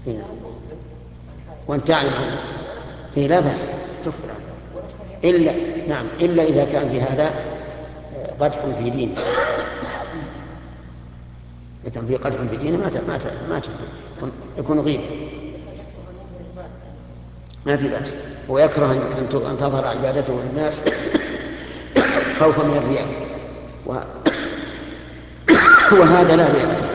هنا. وأنت تعلم عنه لا بأس تخبر عنه، إلا نعم إلا إذا كان في هذا قدح في دينه. إذا كان في قدح في دينه ما يكون غيبة، ما في بأس. ويكره أن تظهر عبادته للناس خوفا من الرياء، وهذا لا بأس.